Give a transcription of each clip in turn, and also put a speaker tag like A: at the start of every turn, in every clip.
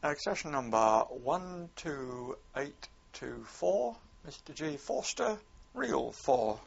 A: Accession number 12824, Mr. G. Forster, Reel 4.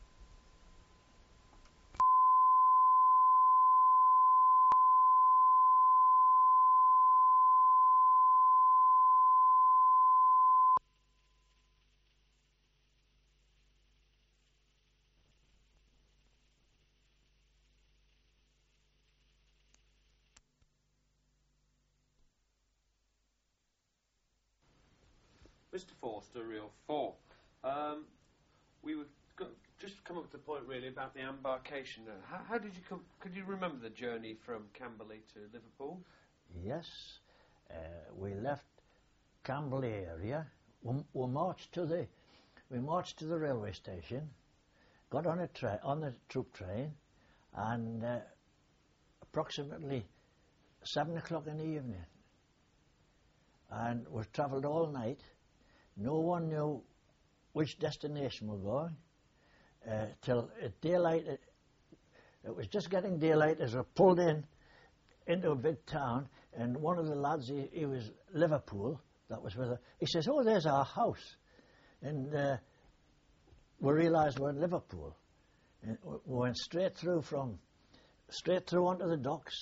B: Mr. Forster, Reel 4. We were just come up to the point really about the embarkation. How did you come? Could you remember the journey from Camberley to Liverpool?
C: Yes, we left Camberley area. We marched to the railway station, got on the troop train, and approximately 7 o'clock in the evening, and we travelled all night. No one knew which destination we were going till daylight. It was just getting daylight as we pulled into a big town, and one of the lads, he was Liverpool, that was with us. He says, "Oh, there's our house," and we realised we're in Liverpool. And we went straight through onto the docks,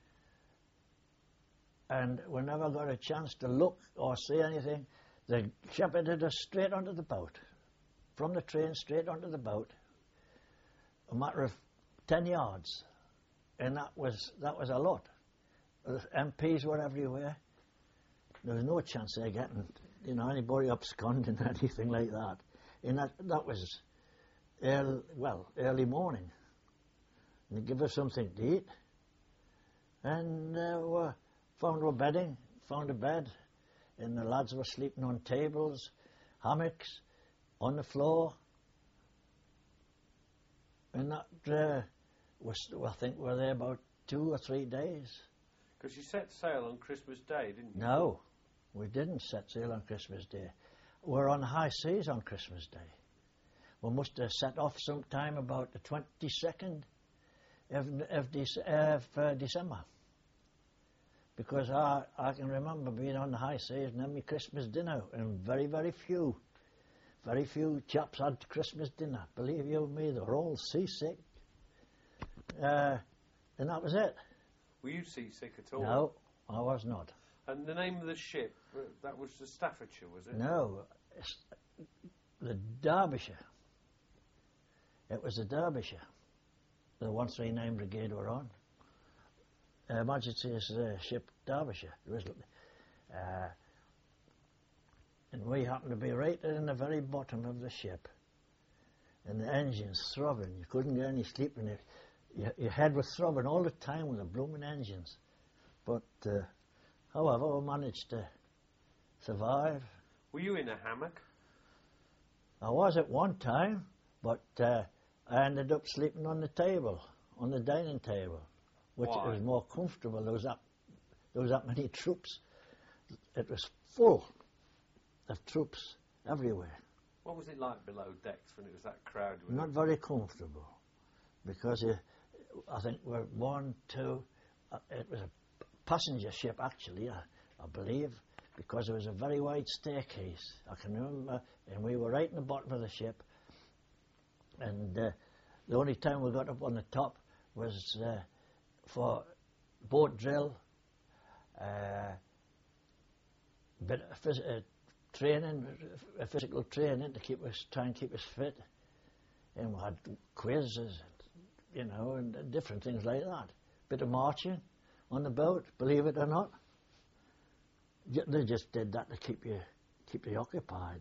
C: and we never got a chance to look or see anything. The shepherded us straight onto the boat, from the train straight onto the boat, a matter of 10 yards, and that was a lot. The MPs were everywhere. There was no chance of getting, anybody absconding or anything like that. And that was early morning. And they give us something to eat, and we found our bedding, found a bed. And the lads were sleeping on tables, hammocks, on the floor. And that I think we were there about 2 or 3 days.
B: Because you set sail on Christmas Day, didn't you?
C: No, we didn't set sail on Christmas Day. We were on the high seas on Christmas Day. We must have set off sometime about the 22nd of December. Because I can remember being on the high seas and having my Christmas dinner, and very, very few chaps had Christmas dinner. Believe you me, they were all seasick. And that was it.
B: Were you seasick at all?
C: No, I was not.
B: And the name of the ship, that was the Staffordshire, was it?
C: No, it's the Derbyshire. It was the Derbyshire. The 139 Brigade were on. Majesty's ship Derbyshire. And we happened to be right in the very bottom of the ship, and the engine's throbbing. You couldn't get any sleep in it. Your head was throbbing all the time with the blooming engines. But however, we managed to survive.
B: Were you in a hammock?
C: I was at one time, but I ended up sleeping on the table, on the dining table, which
B: Why?
C: was more comfortable. There was that many troops. It was full of troops everywhere.
B: What was it like below decks when it was that crowded?
C: Not very comfortable, because I think we're one, two. It was a passenger ship actually, I believe, because there was a very wide staircase. I can remember, and we were right in the bottom of the ship. And the only time we got up on the top was for boat drill, bit of physical training to try and keep us fit, and we had quizzes, and different things like that. Bit of marching on the boat, believe it or not. They just did that to keep you occupied.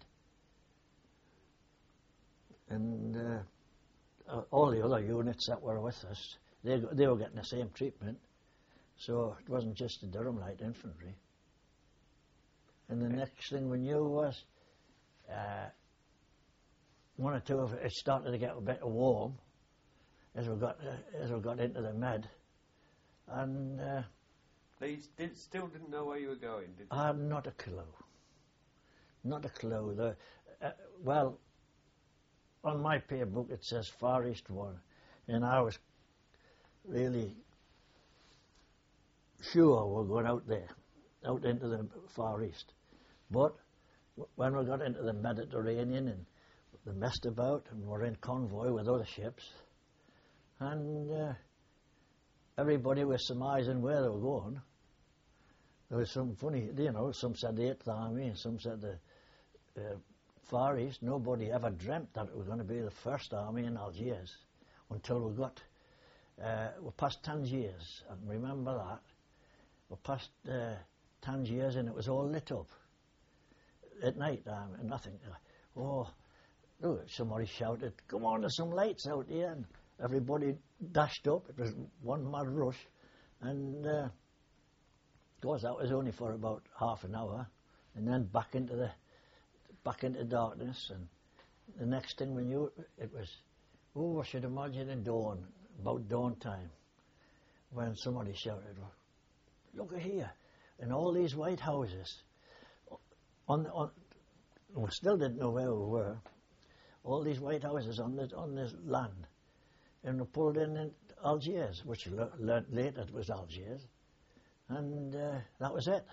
C: And all the other units that were with us, they were getting the same treatment. So it wasn't just the Durham Light Infantry. And the next thing we knew was one or two of it started to get a bit warm as we got into the Med, and
B: they still didn't know where you were going, did they?
C: I had not a clue. Not a clue. Well, on my pay book it says Far East 1, and I was really sure we're going out there. out into the Far East. But when we got into the Mediterranean and they messed about and were in convoy with other ships, and everybody was surmising where they were going. There was some funny, some said the 8th Army and some said the Far East. Nobody ever dreamt that it was going to be the 1st Army in Algiers until we passed Tangiers. I can remember that. We passed Tangiers and it was all lit up at night time, and nothing. Somebody shouted, "Come on, there's some lights out here," and everybody dashed up. It was one mad rush, and of course that was only for about half an hour, and then back into darkness. And the next thing we knew, it was, I should imagine about dawn time, when somebody shouted, "Look at here!" And all these white houses. We still didn't know where we were. All these white houses on this land, and we pulled in Algiers, which learnt later it was Algiers, and that was it.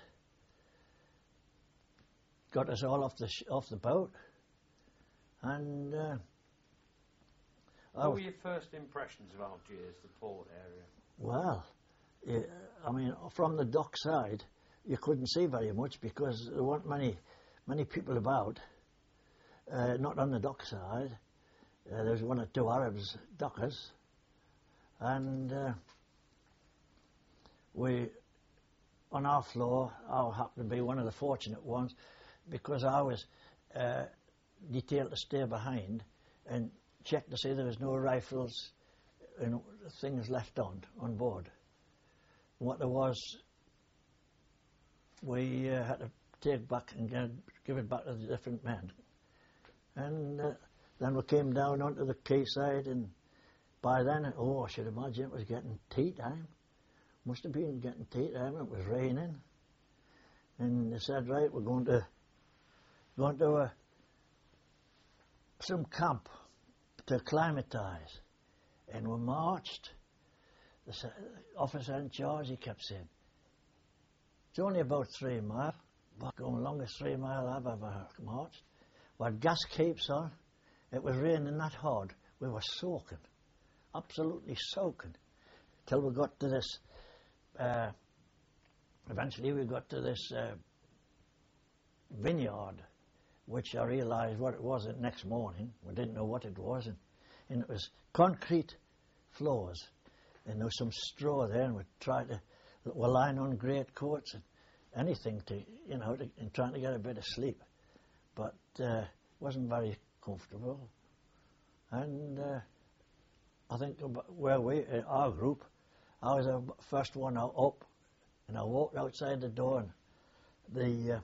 C: Got us all off the boat, and.
B: What were your first impressions of Algiers, the port area?
C: Well, from the dock side, you couldn't see very much because there weren't many people about. Not on the dock side. There was 1 or 2 Arabs, dockers, and on our floor, I happened to be one of the fortunate ones because I was detailed to stay behind and check to see there was no rifles and things left on board. What there was, we had to take back and give it back to the different men. And then we came down onto the quayside, and by then, I should imagine it was getting tea time. Must have been getting tea time. It was raining, and they said, "Right, we're going to some camp to acclimatise." And we marched. The officer in charge, he kept saying, "It's only about 3 miles, but going the longest 3 mile I've ever marched." We had gas capes on. It was raining that hard. We were soaking, absolutely soaking, till we got to this. Eventually, we got to this vineyard, which I realised what it was the next morning. We didn't know what it was, and it was concrete floors, and there was some straw there, and we're lying on greatcoats and anything and trying to get a bit of sleep, but wasn't very comfortable. And I think our group, I was the first one up, and I walked outside the door, and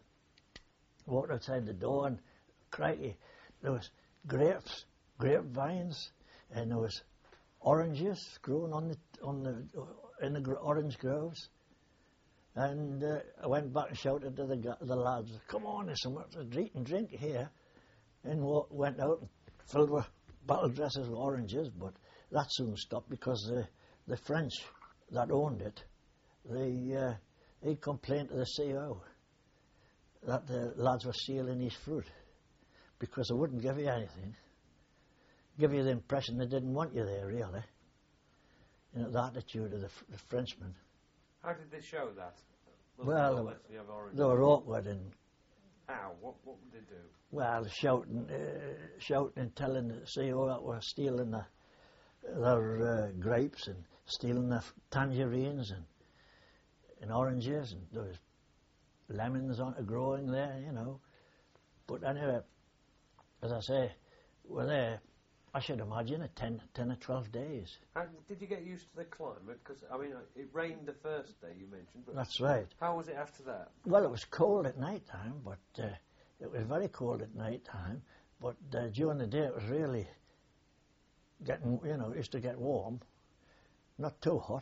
C: crikey, there was grapevines, and there was oranges growing in the orange groves. And I went back and shouted to the lads, "Come on, there's something to eat and drink here." And went out and filled with bottle dresses with oranges, but that soon stopped because the French that owned it, he complained to the CO that the lads were stealing his fruit because they wouldn't give you anything. Give you the impression they didn't want you there, really. The attitude of the Frenchmen.
B: How did they show that?
C: Well, they were awkward and...
B: How? What would they do?
C: Well, shouting and telling the CO that we're stealing their grapes and stealing their tangerines and oranges, and there was lemons growing there, But anyway, as I say, we're there, I should imagine, 10 or 12 days.
B: And did you get used to the climate? Because, it rained the first day you mentioned. But
C: that's right.
B: How was it after that?
C: Well, it was cold at night time, but it was very cold at night time. But during the day it was really getting, it used to get warm. Not too hot.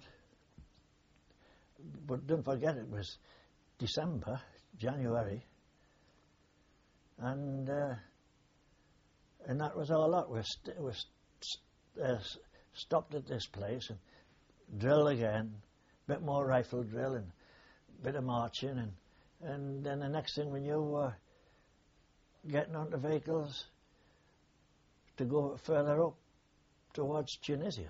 C: But don't forget it was December, January. And that was all that. We stopped at this place and drilled again, bit more rifle drill and bit of marching, and And then the next thing we knew, we were getting onto vehicles to go further up towards Tunisia.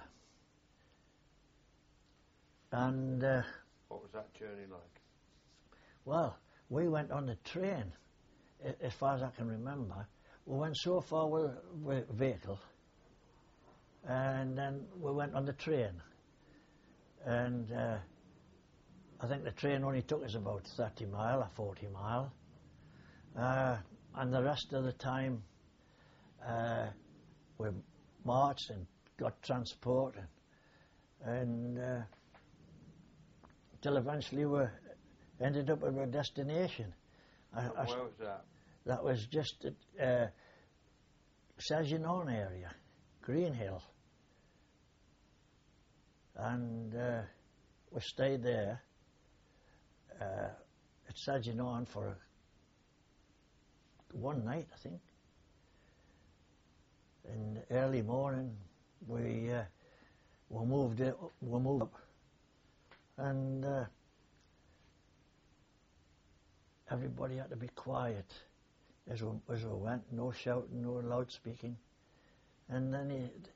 C: And
B: What was that journey like?
C: well, we went on the train, as far as I can remember. We went so far with vehicle, and then we went on the train. And I think the train only took us about 30 mile or 40 mile. And the rest of the time, we marched and got transport, and till eventually we ended up at our destination.
B: Where was that?
C: That was just at Saginon area, Green Hill. And we stayed there at Saginon for one night, I think. In the early morning, we moved up, and everybody had to be quiet as we went. No shouting, no loud speaking. And then it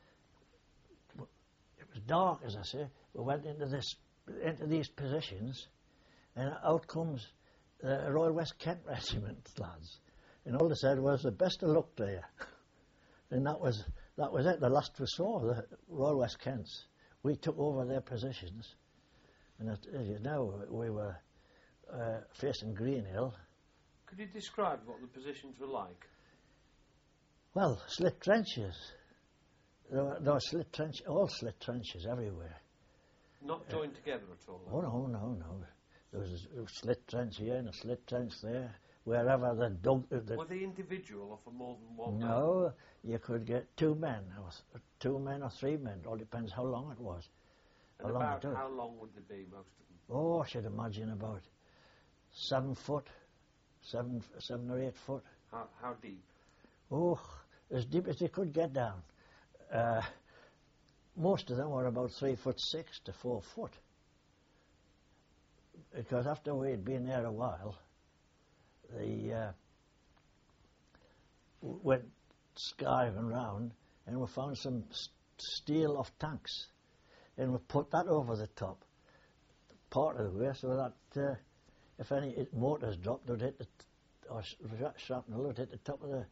C: was dark, as I say. We went into these positions, and out comes the Royal West Kent Regiment lads, and all they said was, "The best of luck to you." And that was it. The last we saw the Royal West Kents. We took over their positions, and as you know, we were facing Green Hill.
B: Could you describe what the positions were like?
C: Well, slit trenches. There were all slit trenches everywhere.
B: Not joined together at all?
C: Oh, no. There was a slit trench here and a slit trench there. Wherever they dug...
B: Were they individual or for more than one man?
C: No, you could get 2 men, or 2 men or 3 men. It all depends how long it was.
B: And about how long would they be, most of them?
C: Oh, I should imagine about 7 foot, 7 or 8 foot.
B: How deep?
C: Oh, as deep as they could get down. Most of them were about 3'6" to 4 foot. Because after we'd been there a while, they went skiving round, and we found some steel off tanks, and we put that over the top, part of the way, so that if any motors dropped, they'd hit or shrapnel would hit the top of the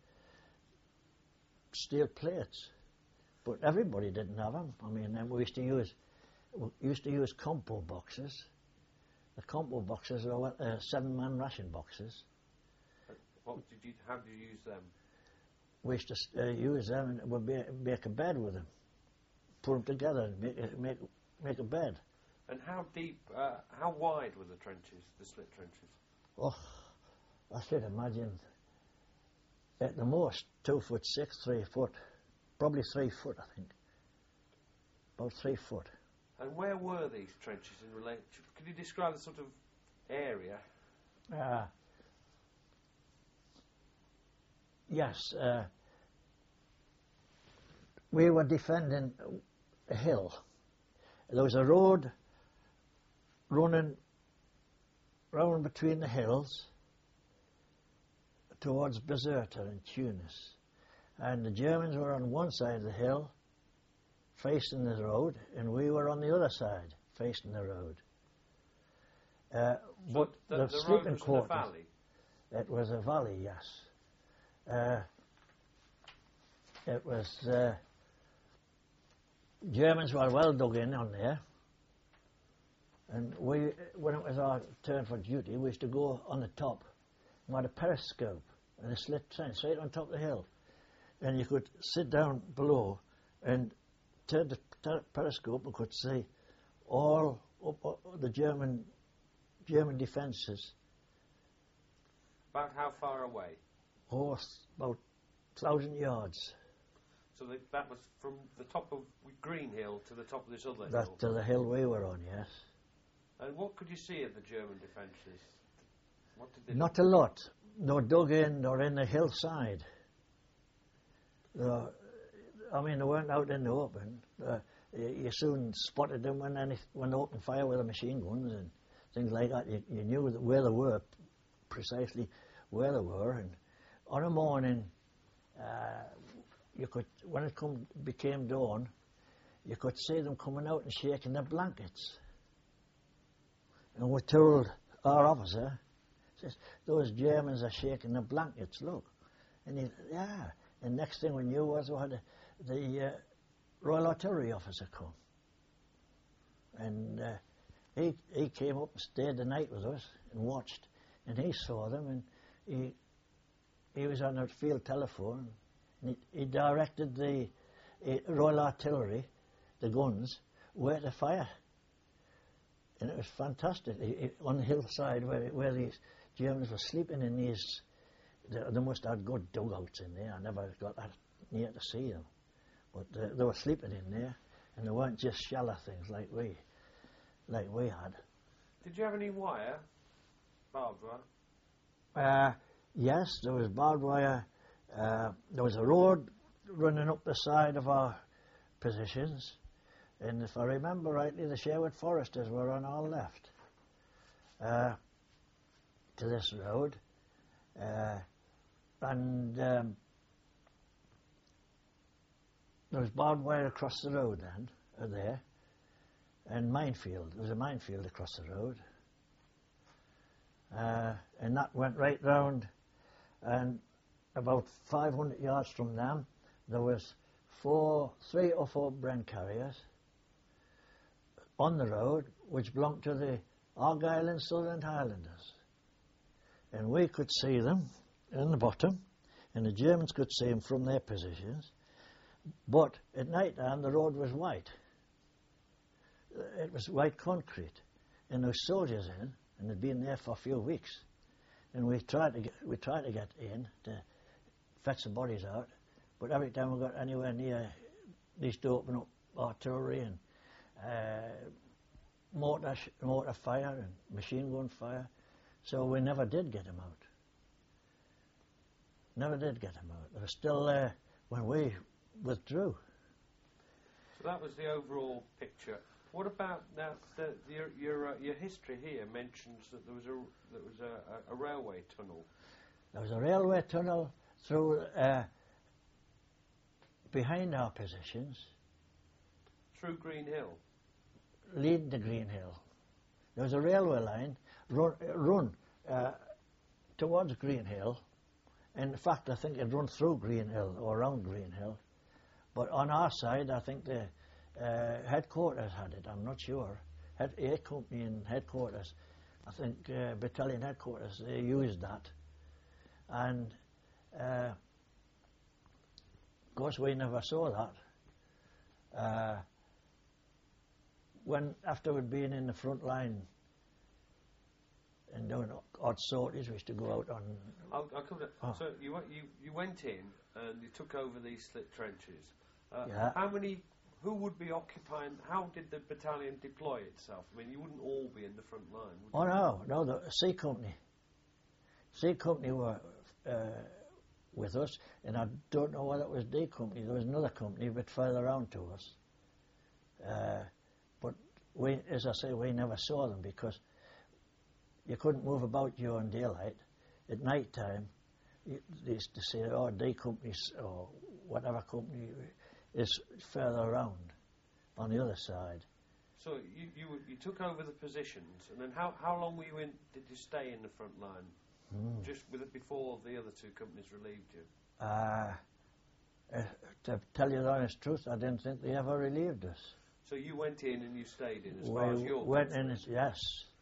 C: steel plates. But everybody didn't have them. I mean, we used to use compo boxes. The compo boxes were 7-man ration boxes.
B: How did you use them?
C: We used to use them, and we'd make a bed with them. Put them together and make a bed.
B: And how deep, how wide were the trenches, the split trenches?
C: Oh, I should imagine at the most 2'6", 3 foot. Probably 3 foot, I think. About 3 foot.
B: And where were these trenches in relation? Could you describe the sort of area?
C: Yes. We were defending a hill. There was a road running round between the hills towards Bizerta and Tunis. And the Germans were on one side of the hill, facing the road, and we were on the other side, facing the road. But the sleeping quarters,
B: in a valley?
C: It was a valley, yes. It was... Germans were well dug in on there, and when it was our turn for duty, we used to go on the top. We had a periscope and a slit trench straight on top of the hill, and you could sit down below and turn the periscope and could see all up the German defences.
B: About how far away?
C: Oh, about 1,000 yards.
B: So that was from the top of Green Hill to the top of this other hill?
C: That to the hill we were on, yes.
B: And what could you see of the German defences? What did they
C: Not a lot. No dug in nor in the hillside. I mean, they weren't out in the open. You soon spotted them when they opened fire with the machine guns, and things like that. You knew where they were, precisely where they were, and on a morning, you could, when it became dawn, you could see them coming out and shaking their blankets. And we told our officer, says, those Germans are shaking their blankets, look. And he, yeah. And next thing we knew was we had the Royal Artillery officer come. And he came up and stayed the night with us and watched. And he saw them, and he was on a field telephone. And he directed the Royal Artillery, the guns, where to fire. And it was fantastic. On the hillside where these Germans were sleeping in these, they must have had good dugouts in there. I never got that near to see them. But they were sleeping in there, and they weren't just shallow things like we had.
B: Did you have any wire? Barbed wire?
C: Yes, there was barbed wire. There was a road running up the side of our positions. And if I remember rightly, the Sherwood Foresters were on our left to this road. And there was barbed wire across the road then, there. And minefield. There was a minefield across the road. And that went right round. And about 500 yards from them, there was 3 or 4 Bren carriers on the road, which belonged to the Argyll and Sutherland Highlanders. And we could see them in the bottom, and the Germans could see them from their positions. But at night time, the road was white. It was white concrete, and there were soldiers in, and they'd been there for a few weeks. And we tried to get in to fetch the bodies out, but every time we got anywhere near, they used to open up artillery and mortar fire and machine gun fire, so we never did get them out. Never did get them out. They were still there when we withdrew.
B: So that was the overall picture. What about now? Your history here mentions that there was a railway tunnel. There was
C: a railway tunnel through behind our positions.
B: Through Green Hill.
C: Leading to Green Hill. There was a railway line run towards Green Hill. In fact, I think it run through Green Hill or around Green Hill. But on our side, I think the headquarters had it. I'm not sure. A Company and headquarters, I think battalion headquarters, they used that. And of course, we never saw that. When after we'd been in the front line and doing odd sorties, we used to go out on.
B: I'll come to. Oh. So you went in and you took over these slit trenches.
C: Yeah.
B: Who would be occupying? How did the battalion deploy itself? I mean, you wouldn't all be in the front line.
C: Oh no, the C Company. C Company were with us, and I don't know whether it was D Company. There was another company a bit further around to us. But we, as I say, we never saw them because you couldn't move about during daylight. At night time, they used to say, "Oh, D Company or whatever company is further around on the other side."
B: So you took over the positions, and then how long were you in? Did you stay in the front line? Just before the other two companies relieved you?
C: To tell you the honest truth, I didn't think they ever relieved us.
B: So you went in and you stayed in as far as your
C: went in, yes.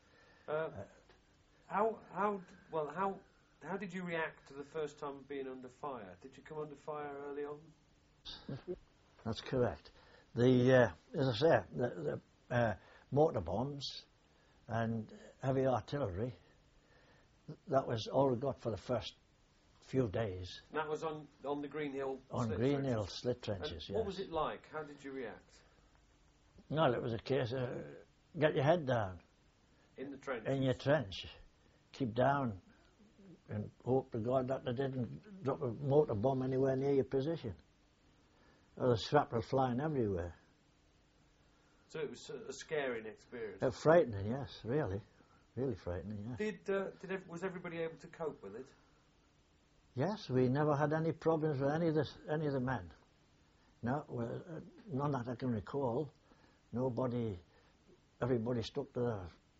B: How did you react to the first time being under fire? Did you come under fire early on?
C: That's correct. As I say, the mortar bombs and heavy artillery, that was all we got for the first few days.
B: And that was on the Green Hill
C: Hill slit trenches, yes.
B: What was it like? How did you react?
C: No, it was a case of get your head down.
B: In the trench?
C: In your trench. Keep down and hope to God that they didn't drop a mortar bomb anywhere near your position. Or the shrapnel flying everywhere.
B: So it was a scaring experience?
C: Frightening, yes, really. really frightening, yeah.
B: Was everybody able to cope with it?
C: Yes, we never had any problems with any of the men. No, none that I can recall. Everybody stuck to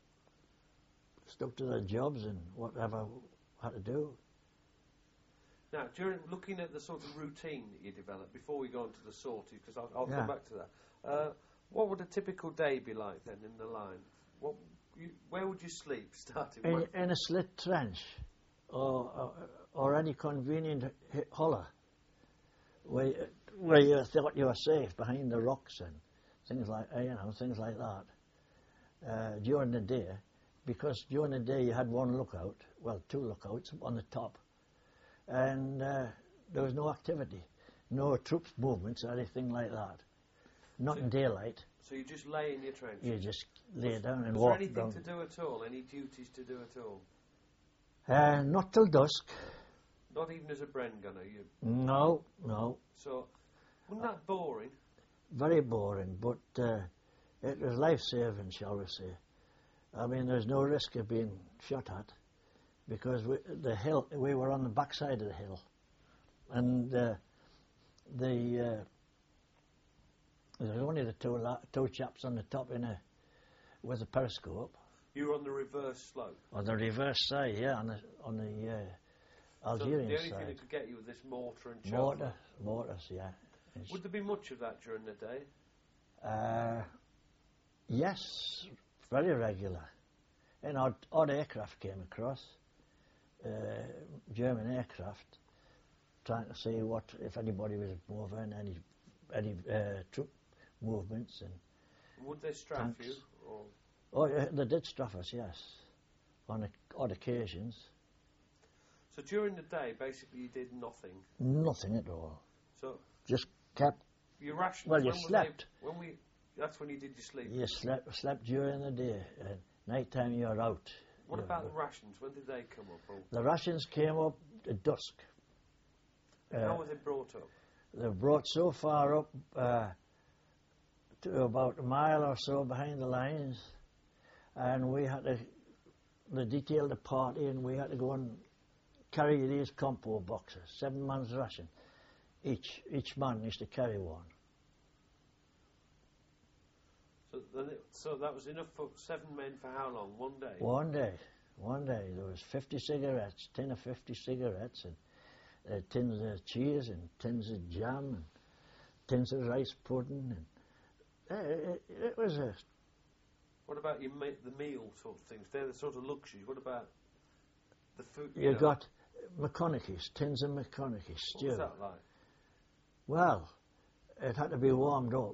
C: their jobs and whatever had to do.
B: Now, during looking at the sort of routine that you developed before we go on to the sortie, because I'll
C: Yeah.
B: come back to that. What would a typical day be like then in the line? Where would you sleep starting?
C: In a slit trench, or any convenient hollow, where you thought you were safe behind the rocks and things like that. During the day, because during the day you had one lookout, well, two lookouts on the top, and there was no activity, no troops movements or anything like that. Not in daylight.
B: So you just lay in your trench?
C: You just lay down and
B: walk.
C: walk
B: Was there anything
C: down.
B: to do at all? Any duties to do at all?
C: Not till dusk.
B: Not even as a Bren gunner?
C: No.
B: So, wasn't that boring?
C: Very boring, but it was life-saving, shall we say. I mean, there's no risk of being shot at, because we were on the backside of the hill, and there was only the two chaps on the top with a periscope.
B: You were on the reverse slope?
C: On the reverse side, yeah, on the Algerian
B: so the only
C: side.
B: thing that could get you was this mortar and shell?
C: Mortars, yeah.
B: Would there be much of that during the day?
C: Yes, very regular. And odd aircraft came across, German aircraft, trying to see if anybody was moving, any troop movements. And
B: would they strafe
C: tanks.
B: you? Or?
C: Oh, they did strafe us, yes, on odd occasions.
B: So during the day, basically, you did nothing?
C: Nothing at all.
B: So
C: just kept...
B: Your rations...
C: Well, you slept.
B: That's when you did your sleep?
C: You slept during the day. Night time you're out.
B: What about the rations? When did they come up?
C: The rations came up at dusk.
B: How were they brought up?
C: They were brought so far up to about a mile or so behind the lines, and they detailed a party, and we had to go and carry these compo boxes, 7 man's ration. Each man used to carry one.
B: So that was enough for 7 men for how long? One day?
C: One day. There was 50 cigarettes, 10 or 50 cigarettes, and tins of cheese, and tins of jam, and tins of rice pudding. And it was a...
B: What about the meal sort of things? They're the sort of luxuries. What about the food?
C: You got McConaughey's, tins of McConaughey's stew.
B: What was that like?
C: Well, it had to be warmed up.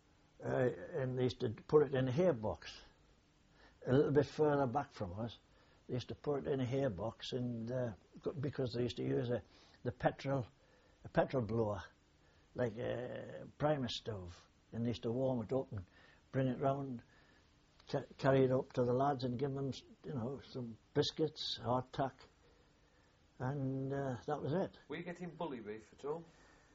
C: And they used to put it in a hay box. A little bit further back from us, they used to put it in a hay box, and because they used to use a petrol blower, like a primer stove, and they used to warm it up and bring it round, carry it up to the lads and give them, some biscuits, hardtack, and that was it.
B: Were you getting bully beef at all?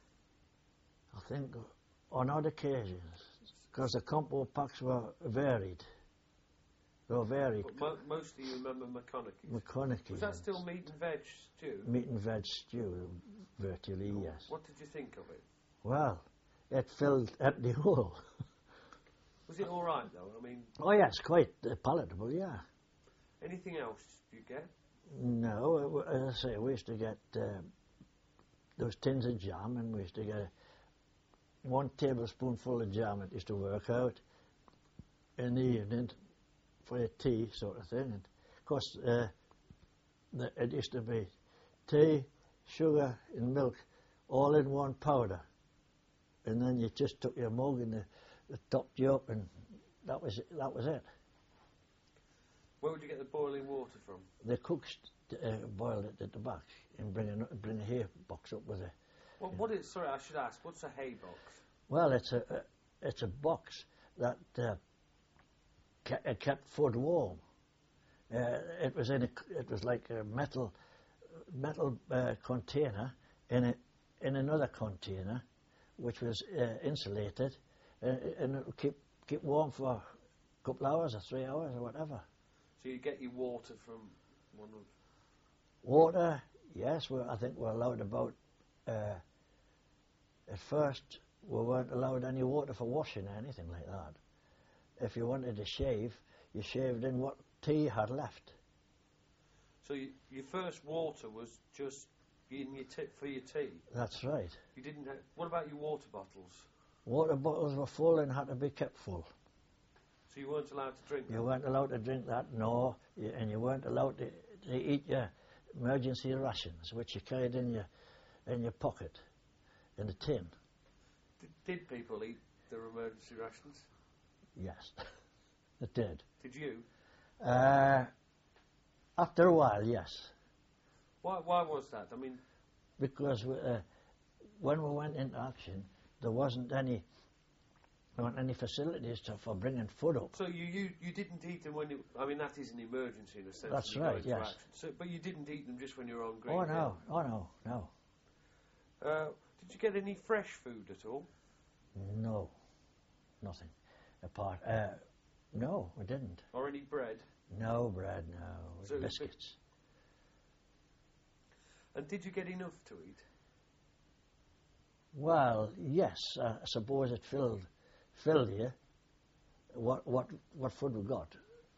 C: I think on odd occasions. Because the compo packs were varied. They were varied.
B: But mostly you remember McConaughey's?
C: McConaughey's.
B: Was that still meat and veg stew?
C: Meat and veg stew, virtually, yes.
B: What did you think of it?
C: Well, it filled the hole.
B: Was it all right, though? I mean...
C: Oh, yes, quite palatable, yeah.
B: Anything else you get?
C: No, as I say, we used to get those tins of jam, and we used to get 1 tablespoonful of jam. It used to work out in the evening for a tea sort of thing. And of course, it used to be tea, sugar, and milk, all in one powder. And then you just took your mug and it topped you up, and that was it.
B: Where would you get the boiling water from?
C: The cooks boiled it at the back and bring a hay box up with it.
B: Well, what is? Sorry, I should ask. What's a hay box?
C: Well, it's a box that kept food warm. It was like a metal container in another container, which was insulated, and it would keep warm for a couple of hours or 3 hours or whatever.
B: So you get your water from one of...
C: Water, yes, I think we're allowed about, at first we weren't allowed any water for washing or anything like that. If you wanted to shave, you shaved in what tea you had left.
B: So your first water was just in your for your tea?
C: That's right.
B: You didn't have... What about your water bottles?
C: Water bottles were full and had to be kept full.
B: So you weren't allowed to drink them?
C: You weren't allowed to drink that, no, and you weren't allowed to eat your emergency rations, which you carried in your pocket, in a tin.
B: Did people eat their emergency rations?
C: Yes, it did.
B: Did you?
C: After a while, yes.
B: Why was that? I mean...
C: Because when we went into action, there weren't any facilities for bringing food up.
B: So you didn't eat them when you... I mean, that is an emergency in a sense.
C: That's right, yes.
B: Action. So, but you didn't eat them just when you were hungry?
C: Oh, no.
B: Did you get any fresh food at all?
C: No, nothing. Apart... no, we didn't.
B: Or any bread?
C: No bread, no.
B: So
C: biscuits.
B: And did you get enough to eat?
C: Well, yes, I suppose it filled you. What food we got?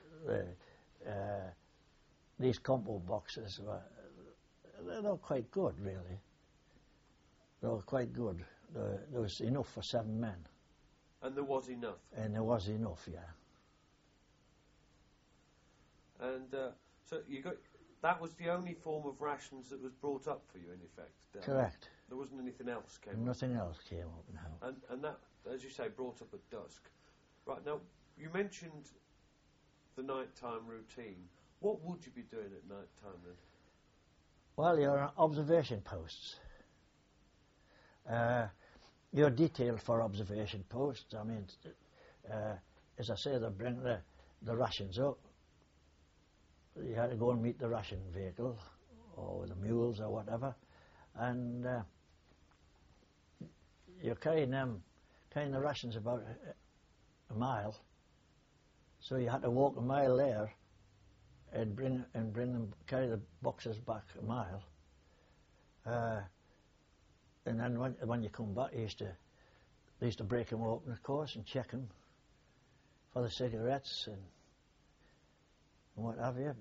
C: These compo boxes they're quite good, really. They were quite good. There was enough for 7 men.
B: And there was enough?
C: And there was enough, yeah.
B: And so you got... That was the only form of rations that was brought up for you, in effect?
C: Correct.
B: There wasn't anything else came up?
C: Nothing else came up, no.
B: And that, as you say, brought up at dusk. Right, now, you mentioned the nighttime routine. What would you be doing at night time then?
C: Well, you're on observation posts. You're detailed for observation posts. I mean, as I say, they bring the rations up. You had to go and meet the ration vehicle, or the mules, or whatever, and you're carrying the rations about a mile. So you had to walk a mile there, and carry the boxes back a mile. And then when you come back, they used to break them open, of course, and check them for the cigarettes and what have you.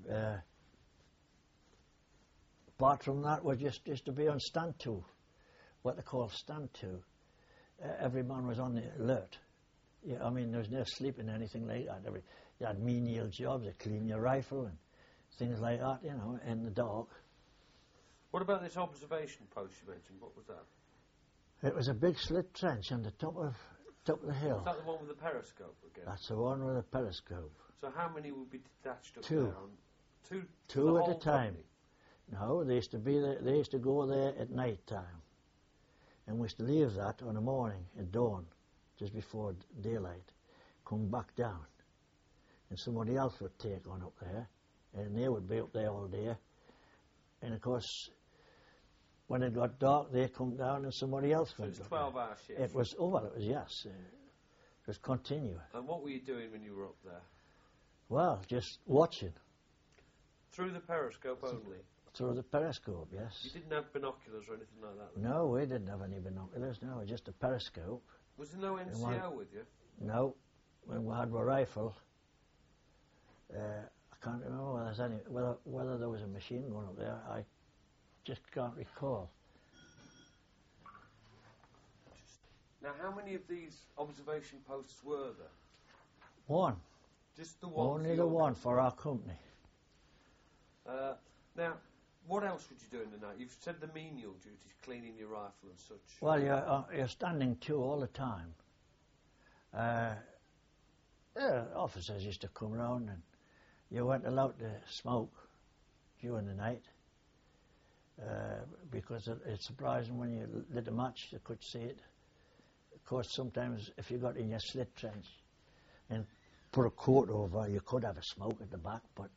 C: Apart from that, we just to be on stand to, what they call stand to. Every man was on the alert. Yeah, I mean, there was no sleeping or anything like that. You had menial jobs, you clean your rifle and things like that, you know, in the dark.
B: What about this observation post you mentioned? What was that?
C: It was a big slit trench on the top of the hill.
B: Is that the one with the periscope again?
C: That's the one with the periscope.
B: So how many would be detached up
C: Two.
B: there?
C: Two at a time. No, they used to go there at night time. And we used to leave that on the morning at dawn, just before daylight, come back down. And somebody else would take on up there, and they would be up there all day. And of course, when it got dark, they come down and somebody else went up.
B: So it was 12-hour shift?
C: It was, yes. It was continuous.
B: And what were you doing when you were up there?
C: Well, just watching.
B: Through the periscope only?
C: Through the periscope, yes.
B: You didn't have binoculars or anything like that?
C: No, we didn't have any binoculars, no, just a periscope.
B: Was there no NCO with you?
C: No. When we had a rifle, I can't remember whether there was a machine gun up there. I just can't recall.
B: Now, how many of these observation posts were there?
C: One.
B: Just the one?
C: Only the one for our company.
B: Now, what else would you do in the night? You've said the menial duties, cleaning your rifle and such.
C: Well, you're standing to all the time. Officers used to come round and you weren't allowed to smoke during the night because it's surprising when you lit a match, you could see it. Of course, sometimes if you got in your slit trench and put a coat over, you could have a smoke at the back, but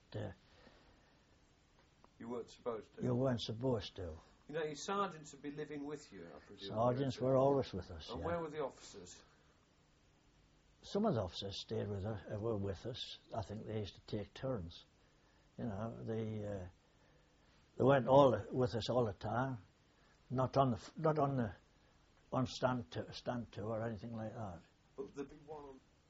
B: you weren't supposed to?
C: You weren't supposed to.
B: You know, your sergeants would be living with you, I presume.
C: Sergeants were always with us,
B: And
C: yeah.
B: where were the officers?
C: Some of the officers stayed with us, were with us. I think they used to take turns. You know, they weren't with us all the time. Not on stand to or anything like that.
B: But there'd be one